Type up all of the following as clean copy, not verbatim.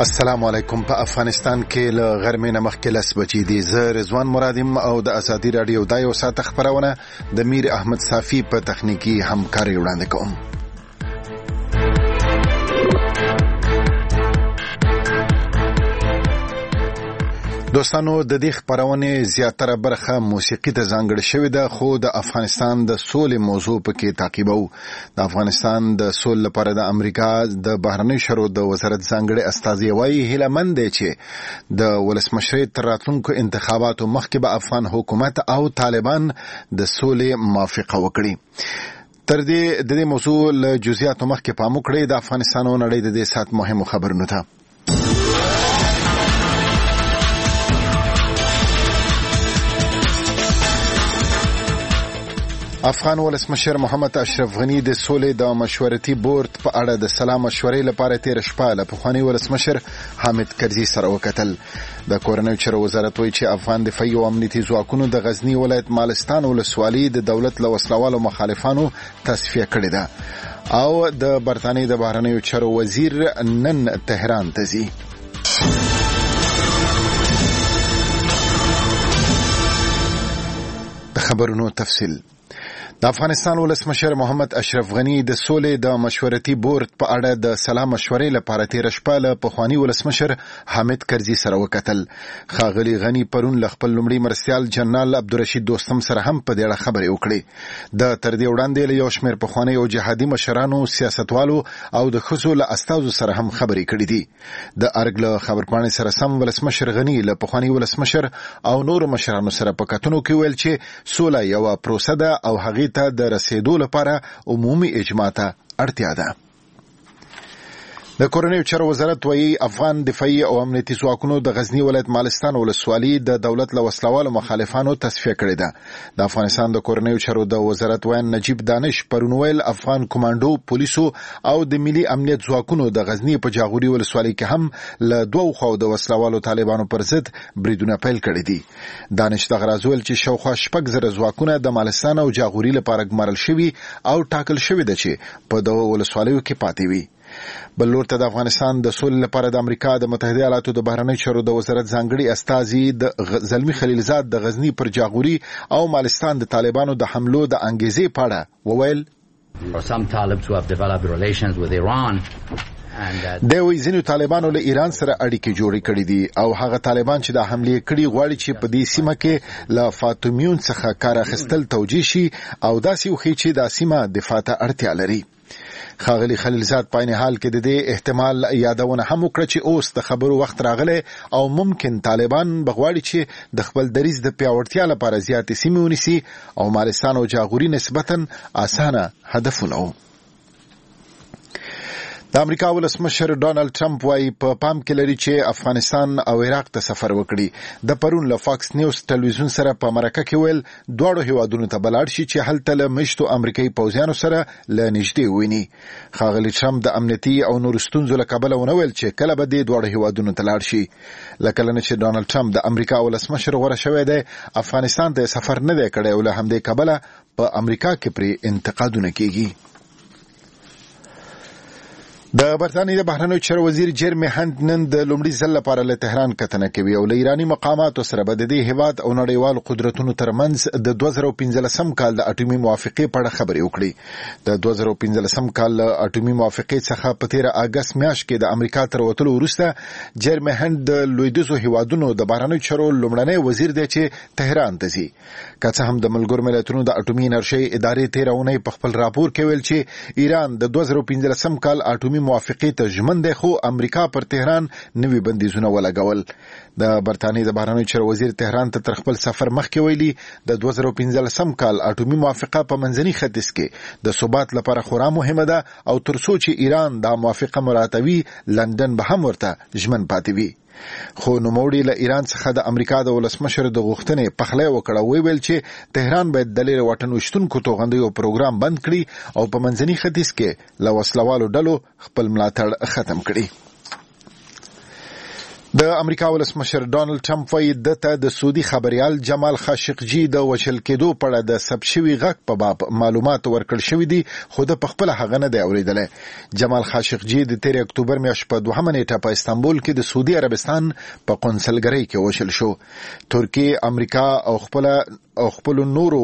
السلام علیکم. په افغانستان کې له غرمې نه مخکې 10 بجې دي. زه رضوان مرادم او د ازادي رادیو د یو ساعت خبرونه د میر احمد صافی په تخنیکی همکاري وړاندې کوم. دوستانو د دې خبرونه زیاتره برخه موسیقي ته ځانګړې شوې ده، خو د افغانستان د سولې موضوع پکې تعقیبو. د افغانستان د سولې لپاره د امریکا د بهرنیو چارو د وزارت ځانګړي استازي وايي هیله مند دي چې د ولسمشرۍ تر راتلونکو انتخاباتو مخکې به افغان حکومت او طالبان د سولې موافقه وکړي. تر دې د دې موضوع له جزئیاتو مخکې پام وکړئ د افغانستان او نړۍ د دې سات مهمو خبرونو ته. افغان ولسمشر محمد اشرف غنی د سولې د مشورتي بورډ په اړه د سلا مشورې لپاره تیر شپه له پخوانی ولسمشر حامد کرزي سره وکتل. د کورنیو چارو وزارت وایي چې افغان دفاعي او امنیتي ځواکونو د غزنی ولایت مالستان ولسوالۍ د دولت له وسلوالو مخالفانو تصفیه کړې ده او د برتانیې د بهرنیو چارو وزیر نن تهران ته ځي. د خبرونو تفصیل. د افغانستان ولسمشر محمد اشرف غنی د سولې د مشورتي بورډ په اړه د سلا مشورې لپاره تیر شپه له پخوانی ولسمشر حامد کرزي سره وکتل. ښاغلي غنی پرون له خپل لومړي مرستیال جنرال عبدالرشید دوستم سره هم په دې اړه خبرې وکړې. د تر دې وړاندې له یو شمېر پخوانی او جهادي مشرانو، سیاستوالو او د ښځو له استازو سره هم خبرې کړې دي. د ارګ له خبرپاڼې سره سم ولسمشر غنی له پخوانی ولسمشر او نور مشرانو سره په کتنو کې ویل چې سوله یو پروسه ده او هغې ته د رسیدو لپاره عمومي اجماع ته اړتیا ده. د کورنیو چارو وزارت وایي افغان دفاعي او امنیتي ځواکونو د غزنی ولایت مالستان ولسوالۍ د دولت له وسلوالو مخالفانو تصفیه کړې ده. د افغانستان د کورنیو چارو د وزارت وایي نجیب دانش پرون ویل افغان کمانډو، پولیسو او د ملي امنیت ځواکونو د غزنی په جاغوري ولسوالۍ کې هم له دوه خوا د وسلوالو طالبانو پر ضد بریدونه پیل کړي دي. دانش دغه راز ویل چې شاوخوا 6,000 ځواکونه د مالستان او جاغوري لپاره ګمارل شوي او ټاکل شوي ده چې په دغه ولسوالیو کې پاتې وي. بل لور ته د افغانستان د سولې لپاره د امریکا د متحده ایالاتو د بهرنیو چارو د وزارت ځانګړي استازي د زلمی خلیلزاد د غزنی پر جاغوري او مالستان د طالبانو د حملو د انګیزې په اړه وویل دوی ځینو طالبانو له ایران سره اړیکې جوړې کړې دي او هغه طالبان چې د حملې کړي غواړي چې په دې سیمه کې له فاطمیون څخه کار اخیستل توجیه شي او داسې وښيي چې دا سیمه دفاع ته اړتیا لري. ښاغلي خلیلزاد په عین حال کې د دې احتمال یادونه هم وکړه چې اوس د خبرو وخت راغلی او ممکن طالبان بغواړي چې د خپل دریځ د پیاوړتیا لپاره زیاتې سیمې ونیسي او مالستان او جاغوري نسبتاً اسانه هدفونه وو. د امریکا ولسمشر ډانلډ ټرمپ وايي په پام کې لري چې افغانستان او عراق ته سفر وکړي. د پرون له فاکس نیوز ټلویزیون سره په مرکه کې ویل دواړو هیوادونو ته بلاړ شي چې هلته له مشتو امریکایي پوځیانو سره له نږدې ویني. ښاغلي ټرمپ د امنیتي او نور ستونزو له کبله ونه ویل چې کله به دې دواړو هیوادونو ته لاړ شي. لکه نه چې ډانلډ ټرمپ د امریکا ولسمشر غوره شوی دی، افغانستان ته سفر نه دی کړی او له همدې کبله په امریکا کې پرې انتقادونه کیږي. د برتانیې د بهرنیو چارو وزیر جیرمی هانت نن د لومړي ځل لپاره له تهران کتنه کوي او له ایراني مقاماتو سره به د دې هیواد او نړیوالو قدرتونو ترمنځ د 2015 کال د اټومي موافقې په اړه خبرې وکړي. د 2015 کال اټومي موافقې څخه په 13 اگست میاشت کې د امریکا تر وتلو وروسته جیرمی هانت د لویدیځو هیوادونو د بهرنیو چارو لومړنی وزیر دی چې تهران ته ځي. که څه هم د ملګرو ملتونو د اټومي انرژۍ ادارې 13 اونۍ په خپل راپور کې ویل چې ایران د 2015 کال اټومي موافقې ته ژمن دی، خو امریکا پر تهران نوي بندیزونه ولګول. د برتانیې د بهرنیو چارو وزیر تهران ته تر خپل سفر مخکې ویلي د 2015 کال اټومي موافقه په منځني ختیځ کې د ثبات لپاره خورا مهمه ده او تر څو چې ایران دا موافقه مراعاتوي لندن به هم ورته ژمن پاتې وي. خو نوموړي له ایران څخه د امریکا د ولسمشر د غوښتنې پخلی وکړه. ویل چې تهران باید د لرې واټن وشتونکو توغندیو پروګرام بند کړي او په منځني ختیځ کې له وسلوالو ډلو خپل ملاتړ ختم کړي. د امریکا ولسمشر ډانلډ ټرمپ وايي د سعودي خبريال جمال خاشقجي د وشل کېدو په اړه د ثبت شوی غږ په باب معلومات ورکړل شوی دي خو د خپل هغه نه دی اوریدلې. جمال خاشقجي د 13 اکتوبر میاشتې په 2 نیټه په استانبول کې د سعودي عربستان په قونسلګرۍ کې وشل شو. ترکیه امریکا او خپل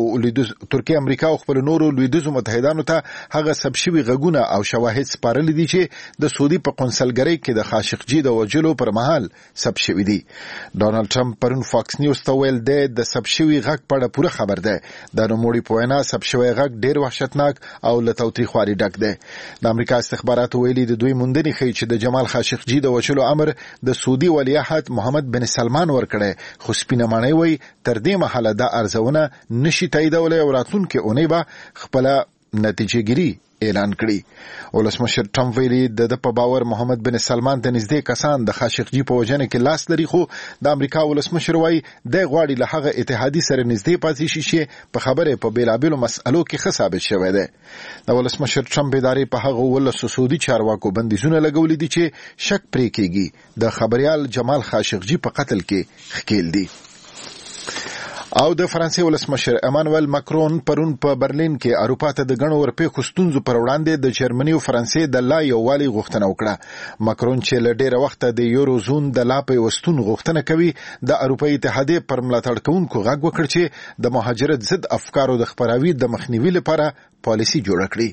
نورو لویدیځو متحدانو ته هغه ثبت شوی غږونه او شواهد سپارل دي چې د سعودي په قونسلګرۍ کې د خاشقجي د وجلو پر مهال ثبت شوی دي. ډانلډ ټرمپ پرون فاکس نیوز ته ویل دی د ثبت شوی غږ په اړه پوره خبر ده. د نوموړي په وینا ثبت شوی غږ ډیر وحشتناک او له تاوتریخوالي ډک دی. د امریکا استخباراتو ویلي د دوی موندنې ښیي چې د جمال خاشقجي د وژلو امر د سعودي ولیعهد محمد بن سلمان ورکړی خو سپینه ماڼۍ وایي تر دې مهاله دا ارزونه نشي تاییدولی او راتلونکې اونۍ به خپله نتیجه ګیري اعلان کړي. ولسمشر ټرمپ ویلي د په باور محمد بن سلمان ته نږدې کسان د خاشقجي په وژنه کې لاس لري خو د امریکا ولسمشر وايي د غواړي له هغه اتحادي سره نږدې پاتې شي چې په خبره په بیلابیلو مسألو کې ښه ثابت شوی دی. د ولسمشر ټرمپ ادارې په هغه ولسو سعودي چارواکو بندیزونه لګولي دي چې شک پرې کېږي د خبريال جمال خاشقجي په قتل کې ښکیل دي. او د فرانسې ولسمشر امانوئل ماکرون پرون په برلین کې اروپا ته د غنو ورپېښو ستونزو پر وړاندې د جرمني او فرانسې د لا یووالي غوښتنه وکړه. ماکرون چې له ډېره وخته د یورو زون د لا پیوستون غوښتنه کوي د اروپایي اتحادیې پر ملاتړ کوونکو غږ وکړ چې د مهاجرت ضد افکارو د خپراوي د مخنیوي لپاره پالیسي جوړه کړي.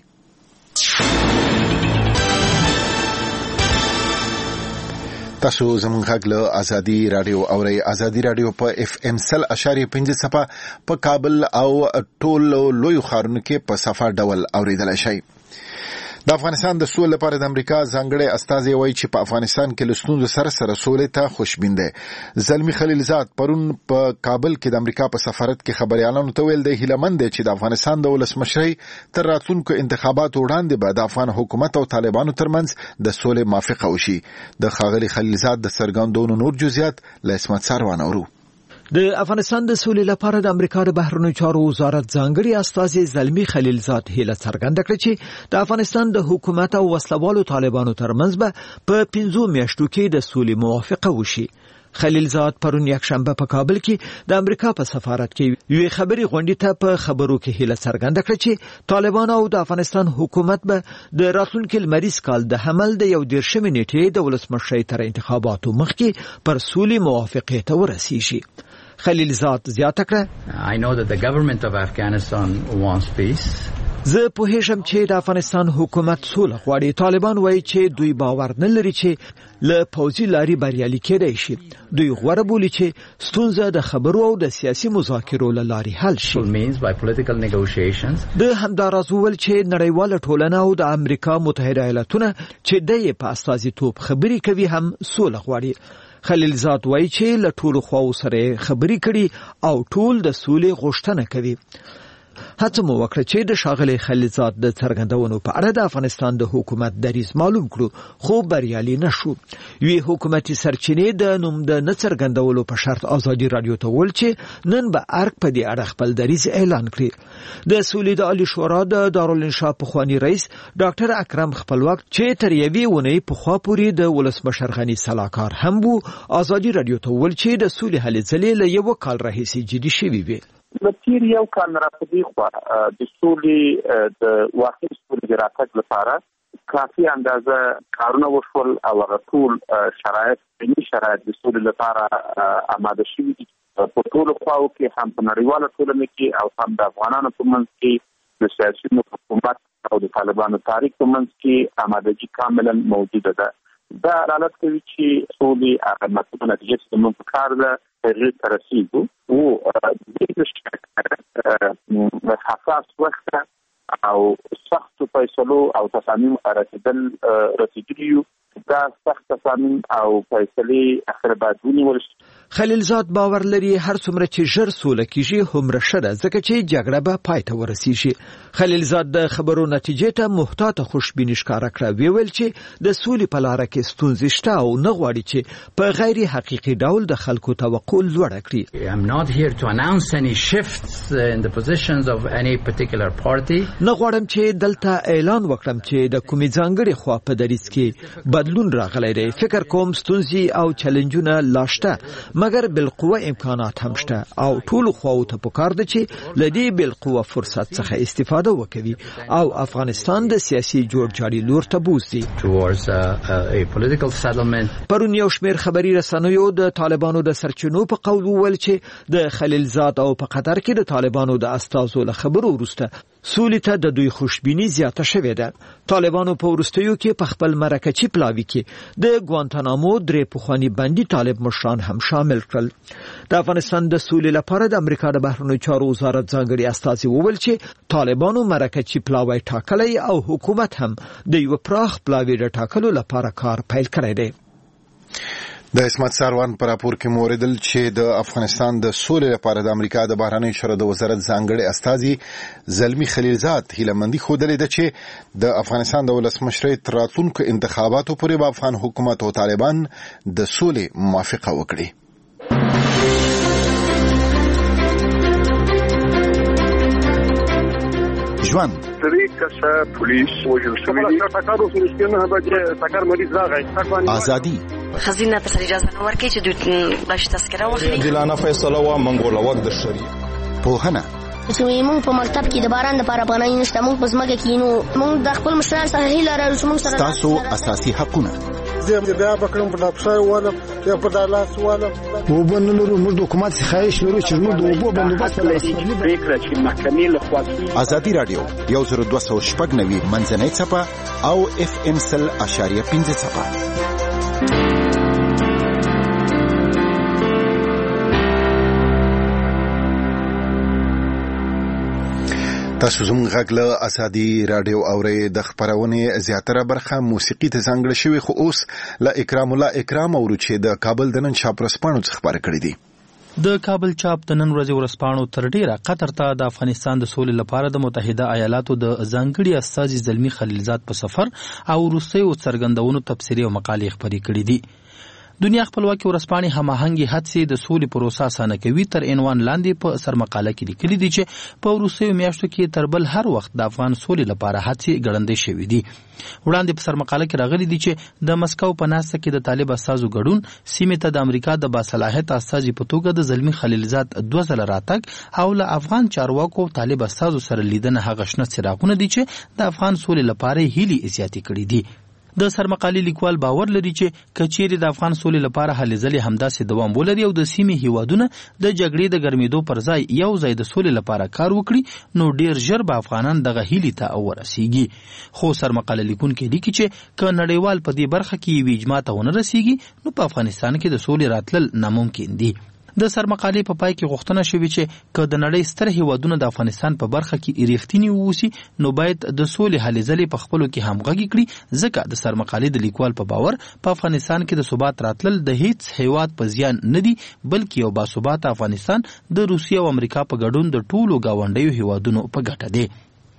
تاسو زموږ غږ له ازادي رادیو اورئ. ازادي رادیو په FM 100.5 صفه په کابل او ټول لوی ښارونو کې په صفه ډول اوریدلای شئ. د افغانستان د سولې لپاره د امریکا ځانګړی استازی وایي چې په افغانستان کې له ستونزو سره سولې ته خوشبین دی. زلمی خلیلزاد پرون په کابل کې د امریکا په سفارت کې خبريالانو ته ویل دی هیلهمند دی چې د افغانستان د ولسمشرۍ تر راتلونکو انتخاباتو وړاندې به د افغان حکومت او طالبانو ترمنځ د سولې موافقه وشي. د ښاغلي خلیلزاد د څرګندونو نور جزئیات له اسمت سروان اورو. د افغانستان د سولې لپاره د امریکا د بهرنیو چارو وزارت ځانګړي استازي زلمی خلیلزاد هیله څرګنده کړه چې د افغانستان د حکومت او وسلوالو طالبانو ترمنځ به په 5 میاشتو کې د سولې موافقه وشي. خلیلزاد پرون یکشنبه په کابل کې د امریکا په سفارت کې یو خبري غونډې ته په خبرو کې هیله څرګنده کړه چې طالبان او د افغانستان حکومت به د راتلونکي لمریز کال د حمل د 11 نیټې د ولسمشرۍ تر انتخاباتو مخکې پر سولې موافقه ته ورسیږي. خلیلزاد زیاته کړه I know that the government of Afghanistan wants peace. زه پوهیږم چې د افغانستان حکومت سوله غواړي. طالبان وایي چې دوی باور نه لري چې له پوځي لارې بریالي کېدای شي. دوی غوړه بولي چې ستونزه د خبرو او د سیاسي مذاکرو له لارې حل شي. means by political negotiations. د همداراز ویل چې نړیواله ټولنه او د امریکا متحده ایالاتونه چې د په استازیتوب خبري کوي هم سوله غواړي. خلیلزاد وایي چې له ټولو خواو سره خبري کړي او ټول د سولې غوښتنه کوي. هڅه مو وکړه چې د ښاغلي خلیلزاد د څرګندونو په اړه د افغانستان د حکومت دریځ معلوم کړو خو بریالي نشو. وی حکومتي سرچینې د نوم د نه څرګندولو په شرط ازادي رادیو ته ویل چې نن به ارګ په دې اړه خپل دریځ اعلان کړي. د سولې د عالی شورا د دارالانشا پخوانی رئیس ډاکټر اکرم خپلواک چې تر یوې ونې پخوا پورې د ولسمشر غني سلاکار هم وو ازادي رادیو ته ویل چې د سولې هلې ځلې له یو کال راهیسې جدي شوي وي. لکیر یو کال راپدې خو د سولې د واقعي سولې راتګ لپاره کافي اندازه کارونه وشول او هغه ټول شرایط د سولې لپاره آماده شوي دي. په ټولو خواو کې هم په نړیواله ټولنه کې او هم د افغانانو په منځ کې د سیاسي حکومت او د طالبانو تاریخ په منځ کې آمادګي کاملا موجوده ده. دا دلالت کوي چې سولې هغه مطلوبه نتیجه چې موږ په کار ده هغې ته رسېږو او د حساس وخت او سختو فیصلو او تصامیم رسېدلي یو. دا سخت تصامیم او فیصلې اخر باید ونیول شي. خلیلزاد باور لري هر څومره چې ژر سوله کیږي هومره ښه ده ځکه چې جګړه به پای ته ورسیږي. خلیلزاد د خبرو نتیجې ته محتاطه خوشبیني ښکاره کړه. ویل چې د سولې په لاره کې ستونزې شته او نه غواړي چې په غیر حقیقي ډول د خلکو توقع لوړه کړي. I'm not here to announce any shifts in the positions of any particular party. نه غواړم چې دلته اعلان وکړم چې د کومې ځانګړي خوا په دریځ کې بدلون راغلی دی. فکر کوم ستونزې او چیلنجونه لاشته مګر بالقوه امکانات هم شته او ټول خواو ته پکار ده چې لدی بالقوه فرصت څخه استفاده وکړي او افغانستان د سیاسي جوړجاړي لور ته بوځي. پرون یو شمېر خبري رسنیو د طالبانو د سرچینو په قول وویل چې د خلیلزاد او په قطر کې د طالبانو د استازو له خبرو وروسته سولې ته د دوی خوشبیني زیاته شوې ده. طالبانو په وروستیو کې په خپل مرکچی پلاوي کې د ګوانتانامو درې پخوانی بندي طالب مشران هم شامل کړل. د افغانستان د سولې لپاره د امریکا د بهرنیو چارو وزارت ځانګړي استازي وویل چې طالبانو مرکچی پلاوی ټاکلی او حکومت هم د یو پراخ پلاوی د ټاکلو لپاره کار پیل کړی دی. د اسمت ساروان پر راپور کې موردل چې د افغانستان د سولې لپاره د امریکا د بهرنیو چارو د وزارت ځانګړي استازي زلمی خلیلزاد هیلهمندي ښودلې ده چې د افغانستان د ولسمشرۍ تر راتلونکو انتخاباتو پورې به افغان حکومت او طالبان د سولې موافقه وکړي. ژوند ازادي خزینه ته اجازه نه ورکړي چې دوی باندې تذکره واخلي. دلانه فیصله وا منګوله وخت د شریعت پوهنه چې موږ په مکتب کې د باران لپاره پناه نشته، موږ په ځمکه کې نو موږ د خپل مشرانو سره هیله لرو چې موږ سره تاسو اساسي حقونه زه بیا بکرم په افسر والا یا په دالاس والا وبنلو موږ حکومت خواهش لرو چې موږ د وبو بندوبست فکر چې محکمې له خوا ازادي رادیو 1290 منځنۍ صفه او FM 100.5 صفه. تاسو زموږ غږ له ازادي رادیو اورئ. د خبرونې زیاتره برخه موسیقي ته ځانګړې شوې، خو اوس له اکرام الله اکرام اورو چې د کابل د نن چاپ ورځپاڼو څخه خبرې کړې دي. د کابل چاپ د نن ورځې ورځپاڼو تر ډیره قطر ته د افغانستان د سولې لپاره د متحده ایالاتو د ځانګړي استازي زلمی خلیلزاد په سفر او وروستیو څرګندونو تبصرې او مقالې خبرې کړې دي. دنیا خپلواکي ورځپاڼې هماهنګي هڅې د سولې پروسه اسانه کوي تر عنوان لاندې په سرمقاله کې لیکلي دي چې په وروستیو میاشتو کې تر بل هر وخت د افغان سولې لپاره هڅې ګړندې شوې دي. وړاندې په سرمقاله کې راغلي دي چې د مسکو په ناسته کې د طالب استازو ګډون سیمې ته د امریکا د باصلاحیت استازي په توګه د زلمی خلیلزاد 2 ځله راتګ او له افغان چارواکو طالب استازو سره لیدنه هغه شنه څراغونه دي چې د افغان سولې لپاره هیلې زیاتې کړې دي. د سرمقالې لیکوال باور لري چې کچېرې د افغان سولې لپاره هلې ځلې همداسې دوام ولري او د سیمې هیوادونه د جګړې د ګرمېدو پر ځای یو ځای د سولې لپاره کار وکړي نو ډیر ژر به افغانان دغه هیلې ته ورسیږي. خو سرمقاله لیکونکي لیکي چې که نړیوال په دې برخه کې یوې اجماع ته ونه رسیږي نو په افغانستان کې د سولې راتلل ناممکن دي. د سرمقالې په پای کې غوښتنه شوې چې که د نړۍ ستر هیوادونه د افغانستان په برخه کې ریښتینی ووسی نو باید د سولې هلې ځلې په خپلو کې همغږي کړي، ځکه د سرمقالې د لیکوال په باور په افغانستان کې د ثبات راتلل د هیڅ هیواد په زیان نه دي بلکې یو باثباته افغانستان د روسیې او امریکا په ګډون د ټولو گاونډیو هیوادونو په ګټه دی.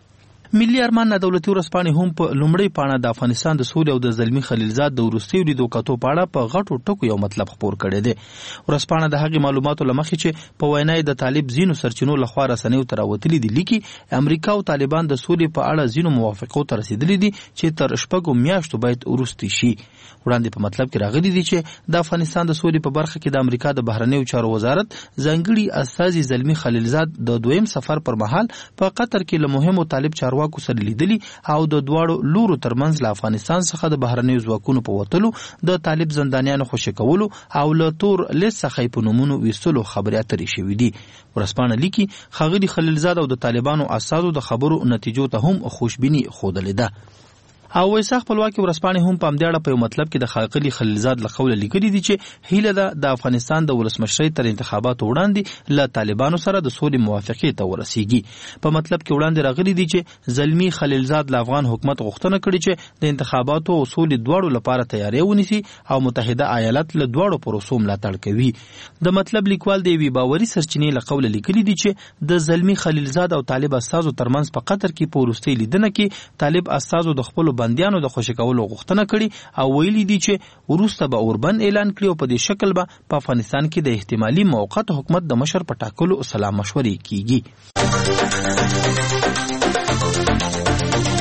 ملي ارمان دولتي ورځپاڼې هم په لومړۍ پاڼه د افغانستان د سولې او د زلمی خلیلزاد د وروستیو لیدو کتو په اړه په غټو ټکو یو مطلب خپور کړی دی. ورځپاڼه د هغې معلوماتو له مخې چې په وینا د طالب ځینو سرچینو لخوا رسنیو ته راوتلي دي لیکي امریکا او طالبان د سولې په اړه ځینو موافقو ته رسیدلي دي چې تر 6 میاشتو باید وروستي شي. وړاندې په مطلب کې راغلي دي چې د افغانستان د سولې په برخه کې د امریکا د بهرنیو چارو وزارت ځانګړي استازي زلمی خلیلزاد د دویم سفر پر مهال په قطر کې له مهمو طالب چارواکو سره لیدلي او د دواړو لورو ترمنځ له افغانستان څخه د بهرنیو ځواکونو په وتلو د طالب زندانیانو خوشي کولو او له تور لیست څخه په نومونو ویستلو خبرې اترې شوې دي. ورځپاڼه لیکي ښاغلي خلیلزاد او د طالبانو استازو د خبرو نتیجو ته هم خوشبیني ښودلې ده. او ویسا خپلواکي ورځپاڼې هم په همدې اړه په یو مطلب کې د ښاغلي خلیلزاد له قوله لیکلي دي چې هیله ده د افغانستان د ولسمشرۍ تر انتخاباتو وړاندې له طالبانو سره د سولې موافقې ته ورسیږي. په مطلب کې وړاندې راغلي دي چې زلمی خلیلزاد له افغان حکومت غوښتنه کړې چې د انتخاباتو او سولې دواړو لپاره تیاری ونیسي او متحده ایالات له دواړو پروسو ملاتړ کوي. د مطلب لیکوال د یوې باوري سرچینې له قوله لیکلي دي چې د زلمی خلیلزاد او طالب استازو ترمنځ په قطر کې په وروستۍ لیدنه کې طالب استازو د خپل بندیانو د خوشي کولو غوښتنه کړې او ویلي دي چې وروسته به اوربند اعلان کړي او په دې شکل به په افغانستان کې د احتمالي موقت حکومت د مشر په ټاکلو سلا مشورې کیږي.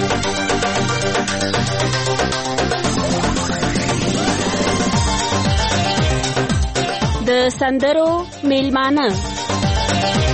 سندرو میلمانه